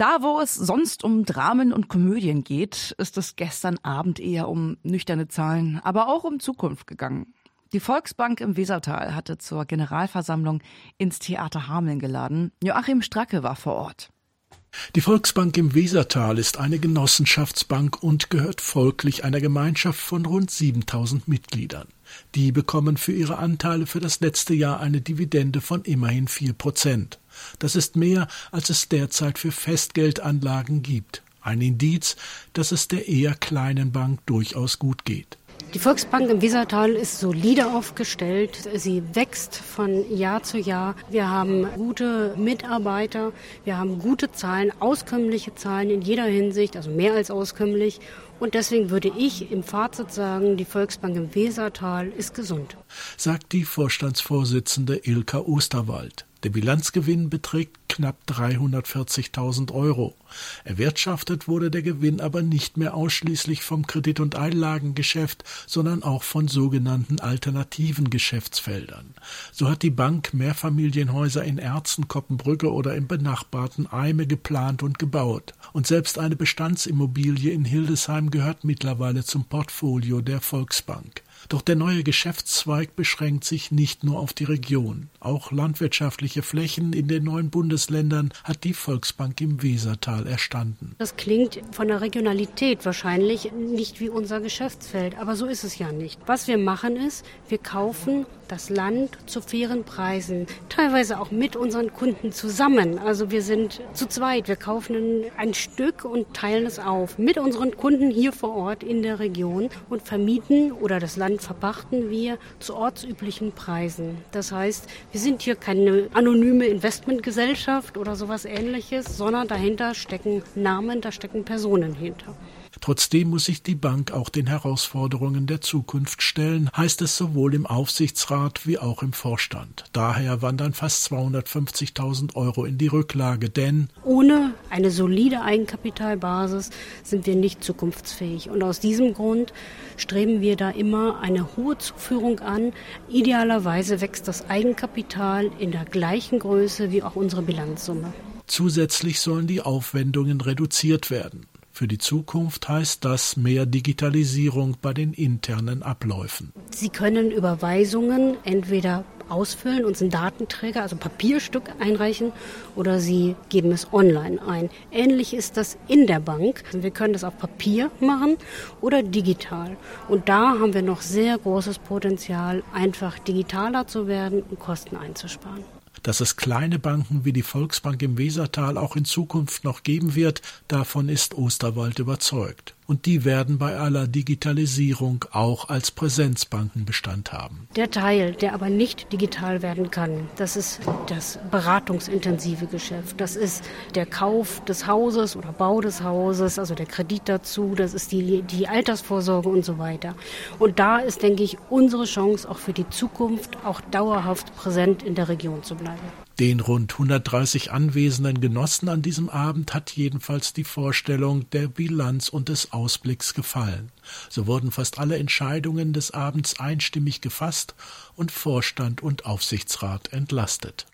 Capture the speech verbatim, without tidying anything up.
Da, wo es sonst um Dramen und Komödien geht, ist es gestern Abend eher um nüchterne Zahlen, aber auch um Zukunft gegangen. Die Volksbank im Wesertal hatte zur Generalversammlung ins Theater Hameln geladen. Joachim Stracke war vor Ort. Die Volksbank im Wesertal ist eine Genossenschaftsbank und gehört folglich einer Gemeinschaft von rund siebentausend Mitgliedern. Die bekommen für ihre Anteile für das letzte Jahr eine Dividende von immerhin vier Prozent. Das ist mehr, als es derzeit für Festgeldanlagen gibt. Ein Indiz, dass es der eher kleinen Bank durchaus gut geht. Die Volksbank im Wesertal ist solide aufgestellt. Sie wächst von Jahr zu Jahr. Wir haben gute Mitarbeiter, wir haben gute Zahlen, auskömmliche Zahlen in jeder Hinsicht, also mehr als auskömmlich. Und deswegen würde ich im Fazit sagen, die Volksbank im Wesertal ist gesund. Sagt die Vorstandsvorsitzende Ilka Osterwald. Der Bilanzgewinn beträgt knapp dreihundertvierzigtausend Euro. Erwirtschaftet wurde der Gewinn aber nicht mehr ausschließlich vom Kredit- und Einlagengeschäft, sondern auch von sogenannten alternativen Geschäftsfeldern. So hat die Bank Mehrfamilienhäuser in Erzen, Koppenbrücke oder im benachbarten Eyme geplant und gebaut. Und selbst eine Bestandsimmobilie in Hildesheim gehört mittlerweile zum Portfolio der Volksbank. Doch der neue Geschäftszweig beschränkt sich nicht nur auf die Region. Auch landwirtschaftliche Flächen in den neuen Bundesländern hat die Volksbank im Wesertal erstanden. Das klingt von der Regionalität wahrscheinlich nicht wie unser Geschäftsfeld, aber so ist es ja nicht. Was wir machen ist, wir kaufen das Land zu fairen Preisen, teilweise auch mit unseren Kunden zusammen. Also wir sind zu zweit, wir kaufen ein Stück und teilen es auf mit unseren Kunden hier vor Ort in der Region und vermieten oder das Land verpachten wir zu ortsüblichen Preisen. Das heißt, wir sind hier keine anonyme Investmentgesellschaft oder sowas Ähnliches, sondern dahinter stecken Namen, da stecken Personen hinter. Trotzdem muss sich die Bank auch den Herausforderungen der Zukunft stellen, heißt es sowohl im Aufsichtsrat wie auch im Vorstand. Daher wandern fast zweihundertfünfzigtausend Euro in die Rücklage, denn ohne eine solide Eigenkapitalbasis sind wir nicht zukunftsfähig. Und aus diesem Grund streben wir da immer eine hohe Zuführung an. Idealerweise wächst das Eigenkapital in der gleichen Größe wie auch unsere Bilanzsumme. Zusätzlich sollen die Aufwendungen reduziert werden. Für die Zukunft heißt das mehr Digitalisierung bei den internen Abläufen. Sie können Überweisungen entweder ausfüllen, uns einen Datenträger, also Papierstück einreichen, oder Sie geben es online ein. Ähnlich ist das in der Bank. Wir können das auf Papier machen oder digital. Und da haben wir noch sehr großes Potenzial, einfach digitaler zu werden und Kosten einzusparen. Dass es kleine Banken wie die Volksbank im Wesertal auch in Zukunft noch geben wird, davon ist Osterwald überzeugt. Und die werden bei aller Digitalisierung auch als Präsenzbanken Bestand haben. Der Teil, der aber nicht digital werden kann, das ist das beratungsintensive Geschäft. Das ist der Kauf des Hauses oder Bau des Hauses, also der Kredit dazu, das ist die, die Altersvorsorge und so weiter. Und da ist, denke ich, unsere Chance auch für die Zukunft, auch dauerhaft präsent in der Region zu bleiben. Den rund hundertdreißig anwesenden Genossen an diesem Abend hat jedenfalls die Vorstellung der Bilanz und des Ausblicks gefallen. So wurden fast alle Entscheidungen des Abends einstimmig gefasst und Vorstand und Aufsichtsrat entlastet.